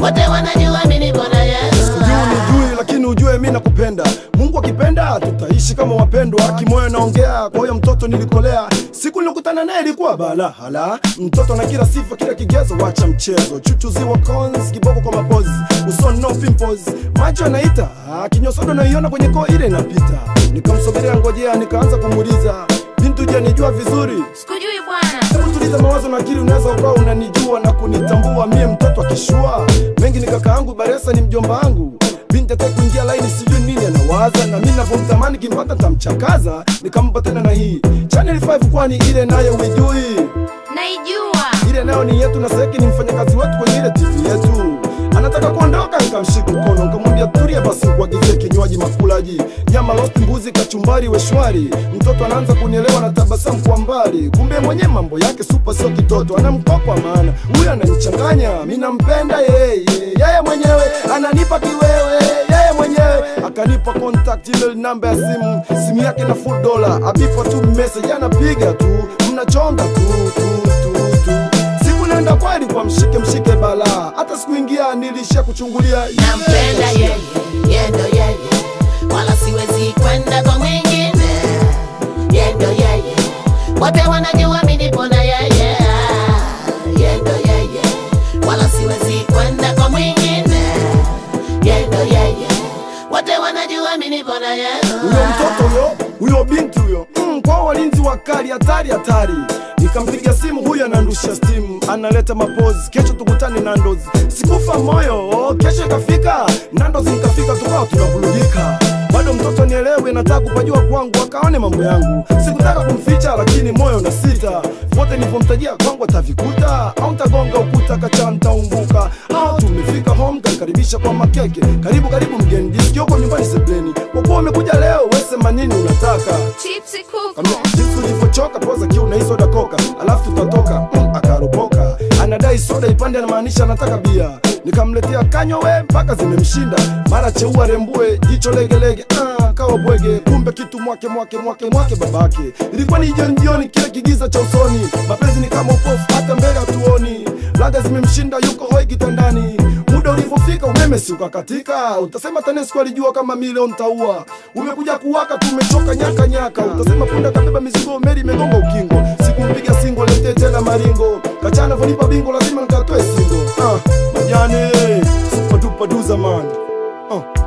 wote wanajua mimi nipo na Yesu. Ujui lakini ujue mimi nakupenda. Mungu akipenda tutaishi kama wapendwa. Kimoyo naongea kwa huyo mtoto nilikolea. Siku nilikutana naye ilikuwa bala hala. Mtoto na kila sifa kila kigezo, wacha mchezo. Chuchuziwa cons kiboko kwa mapozi. Usoni no pimples. Macho yanaita, kinyosodo naiona kwenye koo ile inapita. Nikamsogelea ngojea nikaanza kumuuliza, bintu je nijua vizuri? Sikujui bwana. Hebu tuliza mawazo na akili, unaweza ukawa unanijua na kunitambua mie mtoto akishua. Mengi ni kaka yangu, Baresa ni mjomba wangu. Binti ataki kuingia laini sijui nini anawaza, na mimi ninapomtamani kimpata tamchakaza. Nikampa tena na hii Channel 5 kwani ile nayo ujui? Naijua. Ile nayo ni yetu na Seki ni mfanyakazi wetu kwenye ile TV yetu. Anataka kuondoka nikamshika mkono nikamwambia tulia basi kuagizie kinywaji makulaji. Nyama roast, mbuzi, kachumbari, weshwari. Mtoto anaanza kunielewa na tabasamu kwa mbali. Kumbe mwenye mambo yake super sio kitoto, anamkopa maana huyu ananichanganya. Mimi nampenda yeye mwenyewe ananipa kiwewe yeye mwenyewe. Akanipa contact email namba ya simu yake na full dollar. Abipa tu message anapiga tu, mnachonga tu. Nenda kweli kwa mshike bala. Hata siku ingia nilishia kuchungulia. Nampenda yeye ndo yeye, wala siwezi kwenda kwa mwingine. Yeye ndo yeye, wote wanajua mimi nipo na yeye. Yeye ndo yeye, wala siwezi kwenda kwa mwingine. Yeye ndo yeye, wote wanajua mimi nipo na yeye. Huyo mtoto huyo binti huyo, kwa walinzi wakali hatari. Nikampigia simu huyo anandusha steam, analeta mapozi, kesho tukutane Nando's. Sikufa moyo, kesho ikafika Nando's, nikafika tukao tunabulugika. Bado mtoto nielewe, nataka kupajua kwangu, akaone mambo yangu. Sikutaka kumficha lakini moyo na sita. Wote nilipomtajia kwangu atavikuta, au nitagonga ukuta kachanta umbuka. Au tumefika home kanikaribisha kwa makeke. Karibu mgeni, disikio kwa nyumbani sebleni. Kwa kuwa umekuja leo, wewe sema nini unataka? Chipsi kuku. Jinsi ulivyochoka poza kiu na hizo dakoka. Alafu tutatoka, akaropoka. Anadai soda ipande anamaanisha anataka bia. Nikamletea kanywa we mpaka zimemshinda. Mara cheua rembue, jicho lege kawa bwege. Kumbe kitu mwake babake. Ilikuwa ni jioni kile kigiza cha usoni. Mapenzi ni kama upofu hata mbele hatuoni. Laga zimemshinda yuko hoi kitandani. Muda ulipofika umeme si ukakatika. Utasema TANESCO alijua kama milioni taua. Umekuja kuwaka tumechoka nyaka. Utasema punda kabeba mizigo meli imegonga ukingo. Sikumpiga singo lete tena maringo. Kachana vonipa bingo lazima nikatoe singo. Majane super duper duza man.